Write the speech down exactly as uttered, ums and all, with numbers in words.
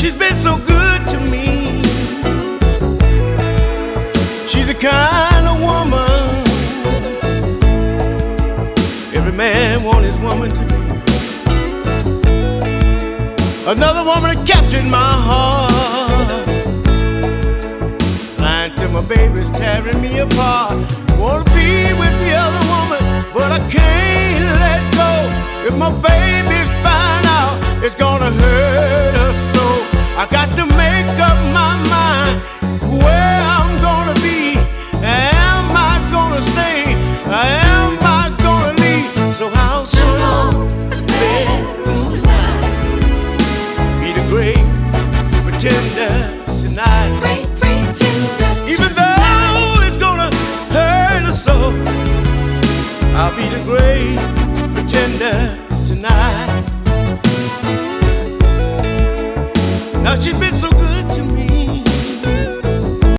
She's been so good to me. She's the kind of woman every man wants his woman to be. Another woman that captured my heart, lying till my baby's tearing me apart. Wanna be with the other woman, but I can't let go. If my baby find out, it's gonna hurt her so. I got to make up my mind where I'm gonna be. Am I gonna stay? Am I gonna leave? So how soon the bedroom light be the great pretender tonight? Great pretender. Even though it's gonna hurt her so, I'll be the great pretender tonight. Now she's been so